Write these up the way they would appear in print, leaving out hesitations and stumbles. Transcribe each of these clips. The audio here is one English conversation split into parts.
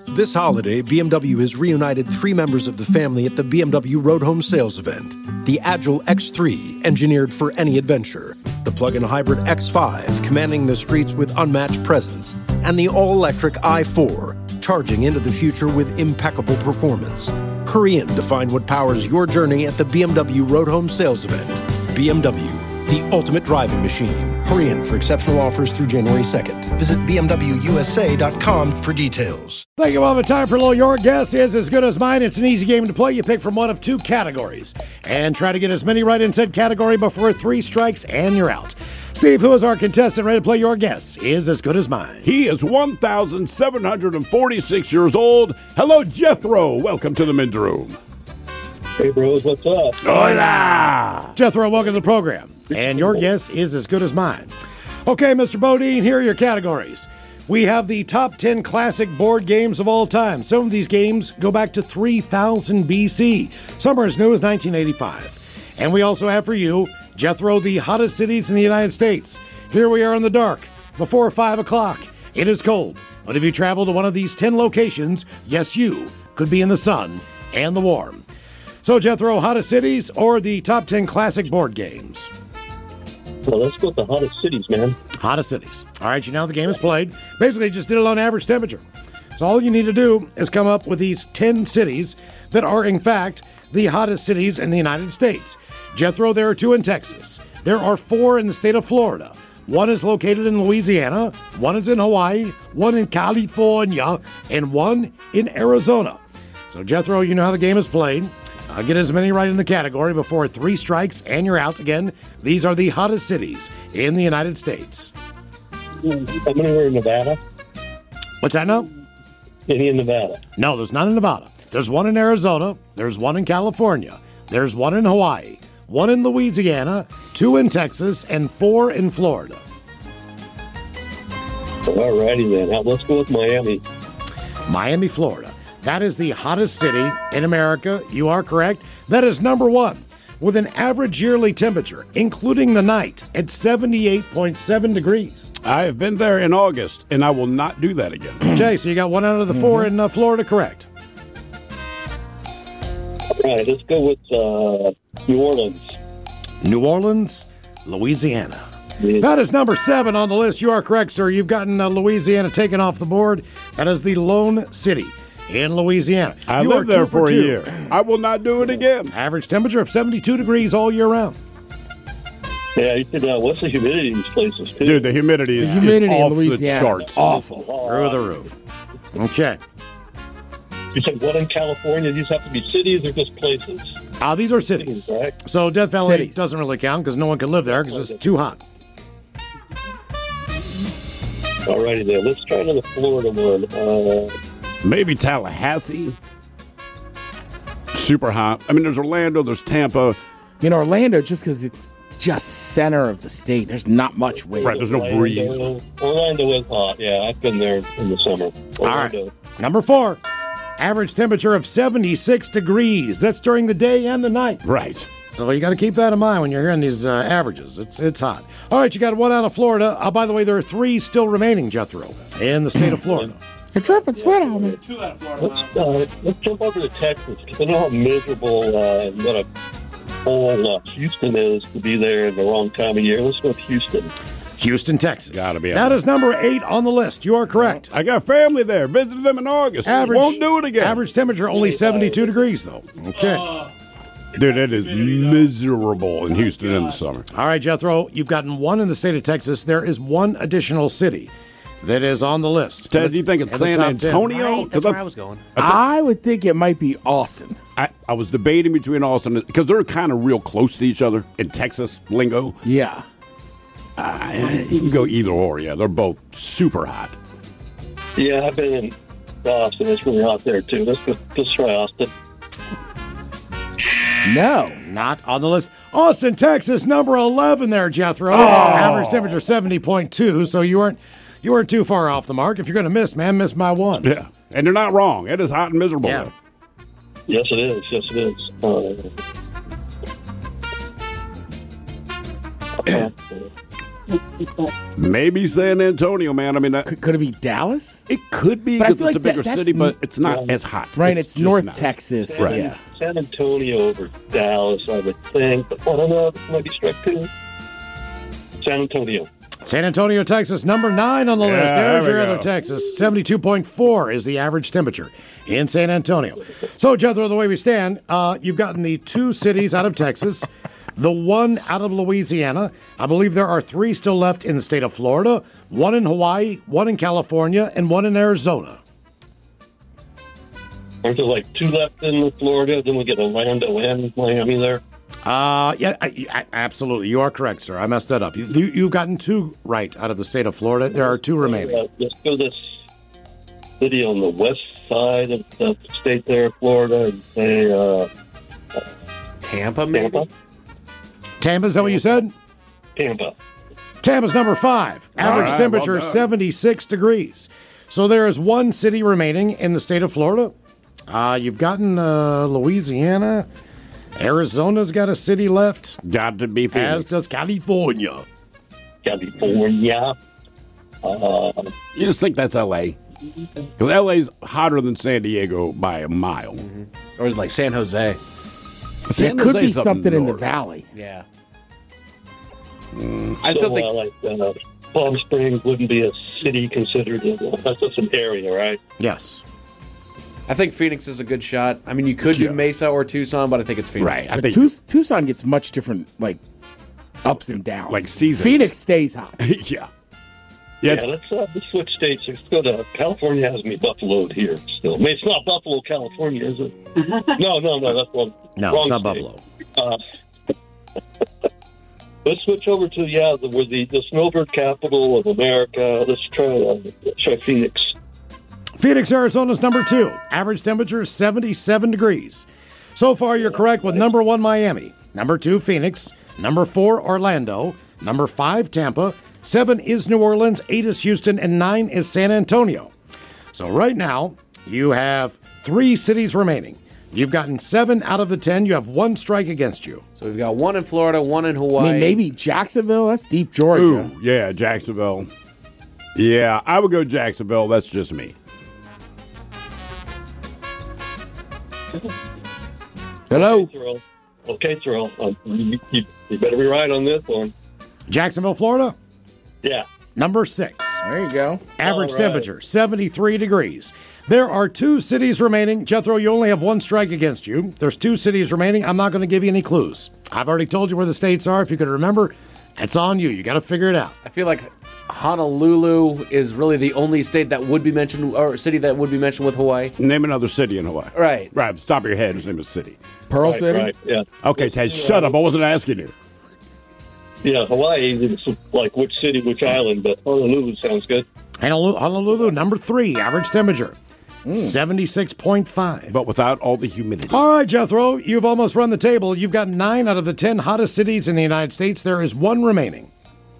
This holiday, BMW has reunited 3 members of the family at the BMW Road Home Sales event. The Agile X3, engineered for any adventure. The plug-in hybrid X5, commanding the streets with unmatched presence. And the all-electric i4, charging into the future with impeccable performance. Hurry in to find what powers your journey at the BMW Road Home Sales event. BMW, the ultimate driving machine. Hurry in for exceptional offers through January 2nd. Visit BMWUSA.com for details. Thank you, Mama. Time for a little Your Guess Is As Good As Mine. It's an easy game to play. You pick from one of 2 categories and try to get as many right in said category before 3 strikes and you're out. Steve, who is our contestant ready to play Your Guess Is As Good As Mine? He is 1,746 years old. Hello, Jethro. Welcome to the men's room. Hey, bros, what's up? Hola! Jethro, welcome to the program. And your guess is as good as mine. Okay, Mr. Bodine, here are your categories. We have the top 10 classic board games of all time. Some of these games go back to 3000 BC. Some are as new as 1985. And we also have for you, Jethro, the hottest cities in the United States. Here we are in the dark, before 5 o'clock. It is cold. But if you travel to one of these 10 locations, yes, you could be in the sun and the warm. So, Jethro, hottest cities or the top 10 classic board games? Well, let's go with the hottest cities, man. Hottest cities. All right, you know how the game is played. Basically, just did it on average temperature. So all you need to do is come up with these 10 cities that are, in fact, the hottest cities in the United States. Jethro, there are 2 in Texas. There are 4 in the state of Florida. 1 is located in Louisiana, 1 is in Hawaii, 1 in California, and 1 in Arizona. So, Jethro, you know how the game is played. Get as many right in the category before 3 strikes and you're out. Again, these are the hottest cities in the United States. Anywhere in Nevada? What's that now? Any in Nevada? No, there's none in Nevada. There's 1 in Arizona. There's 1 in California. There's 1 in Hawaii. 1 in Louisiana. 2 in Texas. And 4 in Florida. All righty then. Now, let's go with Miami. Miami, Florida. That is the hottest city in America. You are correct. That is number 1, with an average yearly temperature, including the night, at 78.7 degrees. I have been there in August, and I will not do that again. Jay, so you got 1 out of the 4 in Florida correct. All right, let's go with New Orleans. New Orleans, Louisiana. Yeah. That is number 7 on the list. You are correct, sir. You've gotten Louisiana taken off the board. That is the lone city in Louisiana. I lived there for a year. I will not do it again. Average temperature of 72 degrees all year round. Yeah, you could, what's the humidity in these places, too? Dude, the humidity is off the charts. Awful. Through the roof. Okay. You said 1 in California. These have to be cities or just places? These are cities. Right. So Death Valley doesn't really count because no one can live there because it's too hot. All righty there. Let's try another Florida one. Maybe Tallahassee. Super hot. I mean, there's Orlando, there's Tampa. You know, Orlando, just because it's just center of the state, there's not much wind. Right, there's no breeze. Orlando is hot. Yeah, I've been there in the summer. Orlando. All right. Number 4. Average temperature of 76 degrees. That's during the day and the night. Right. So you got to keep that in mind when you're hearing these averages. It's hot. All right, you got 1 out of Florida. By the way, there are 3 still remaining, Jethro, in the state of Florida. You're dripping sweat on me. 2 out of Florida. Let's jump over to Texas because I know how miserable and what a whole Houston is to be there in the wrong time of year. Let's go with Houston. Houston, Texas. Gotta be. That is number 8 on the list. You are correct. I got family there. Visited them in August. Won't do it again. Average temperature only 72 degrees, though. Okay. Dude, it is miserable in Houston in the summer. All right, Jethro, you've gotten 1 in the state of Texas. There is 1 additional city that is on the list. Ted, do you think it's San Antonio? Right, that's where I was going. I would think it might be Austin. I was debating between Austin, because they're kind of real close to each other in Texas lingo. Yeah. You can go either or, yeah. They're both super hot. Yeah, I've been in Austin. It's really hot there, too. Let's try Austin. No. Not on the list. Austin, Texas, number 11 there, Jethro. Average temperature 70.2, so you weren't too far off the mark. If you're going to miss, man, miss by 1. Yeah, and they're not wrong. It is hot and miserable. Yeah. Yes, it is. Yes, it is. Maybe San Antonio, man. I mean, Could it be Dallas? it could be But I because feel it's a like bigger that's city, but it's not as hot. Right, it's just North not. Texas. Right. Yeah. San Antonio over Dallas, I would think. But I don't know. This might be strike two. San Antonio. San Antonio, Texas, number 9 on the list. there There's we your go. other Texas. 72.4 is the average temperature in San Antonio. So, Jethro, the way we stand, you've gotten the 2 cities out of Texas, the 1 out of Louisiana. I believe there are 3 still left in the state of Florida, 1 in Hawaii, 1 in California, and 1 in Arizona. Aren't there like 2 left in Florida? Then we get Orlando and Miami there. Yeah, absolutely. You are correct, sir. I messed that up. You've gotten 2 right out of the state of Florida. There are 2 remaining. Let's go to this city on the west side of the state there, Florida, and say Tampa, maybe? Tampa. Tampa, is that what you said? Tampa. Tampa's number 5. Average right, temperature well done. 76 degrees. So there is 1 city remaining in the state of Florida. You've gotten Louisiana. Arizona's got a city left, Got to be as Phoenix. does California. California. You just think that's L.A. Because L.A.'s hotter than San Diego by a mile. Or is it like San Jose? San It could Jose's be up something in the north. valley. Yeah. I still think like Palm Springs wouldn't be a city considered. That's just an area, right? Yes. Phoenix is a good shot. I mean, you could do Yeah. Mesa or Tucson, but I think it's Phoenix. Right. I But think. Tucson gets much different, like, ups and downs. Like seasons. Phoenix stays hot. yeah. Yeah. Yeah, let's switch states. Let's go to California. Has me buffaloed here still. I mean, it's not Buffalo, California, is it? No. That's one. No, wrong it's not state. Buffalo. Let's switch over to the snowbird capital of America. Let's try Phoenix. Phoenix, Arizona's number 2. Average temperature 77 degrees. So far, you're correct with number 1, Miami. Number 2, Phoenix. Number 4, Orlando. Number 5, Tampa. 7 is New Orleans. 8 is Houston. And 9 is San Antonio. So right now, you have 3 cities remaining. You've gotten 7 out of the 10. You have 1 strike against you. So we've got 1 in Florida, 1 in I Hawaii. mean, maybe Jacksonville. That's deep Georgia. Ooh, yeah, Jacksonville. Yeah, I would go Jacksonville. That's just me. Hello. Okay, Terrell. You better be right on this one. Jacksonville, Florida, Yeah. number 6. There you go. Average All right. temperature, 73 degrees. There are 2 cities remaining. Jethro, you only have 1 strike against you. There's 2 cities remaining. I'm not going to give you any clues. I've already told you where the states are. If you can remember, it's on you. You got to figure it out. I feel like Honolulu is really the only state that would be mentioned, or city that would be mentioned with Hawaii. Name another city in Hawaii. Right. Right. At the top of your head, just name a city. Pearl Right, City. right, yeah. Okay, Ted, shut up. I wasn't asking you. Yeah, Hawaii is like which city, which island, but Honolulu sounds good. Honolulu, number 3. Average temperature, 76.5. But without all the humidity. All right, Jethro, you've almost run the table. You've got 9 out of the 10 hottest cities in the United States. There is 1 remaining.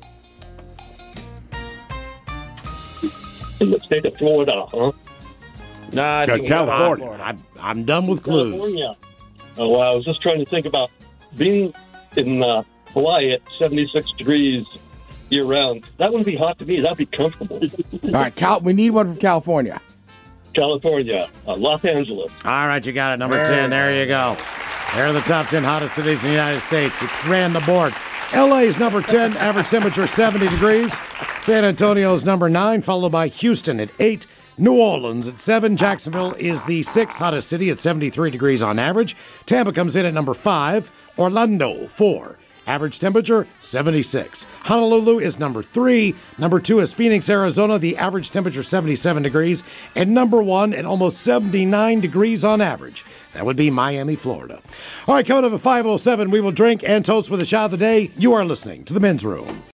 In the state of Florida, huh? Nah, I think California. I'm done with clues. California. Oh, well, I was just trying to think about being in Hawaii at 76 degrees year round. That wouldn't be hot to me. That'd be comfortable. All right, we need one from California. California, Los Angeles. All right, you got it. Number 10. There you go. There are the top 10 hottest cities in the United States. You ran the board. LA is number 10, average temperature 70 degrees. San Antonio is number 9, followed by Houston at 8. New Orleans at 7. Jacksonville is the 6th hottest city at 73 degrees on average. Tampa comes in at number 5. Orlando, 4. Average temperature, 76. Honolulu is number 3. Number 2 is Phoenix, Arizona. The average temperature, 77 degrees. And number 1 at almost 79 degrees on average. That would be Miami, Florida. All right, coming up at 5:07, we will drink and toast with a shot of the day. You are listening to The Men's Room.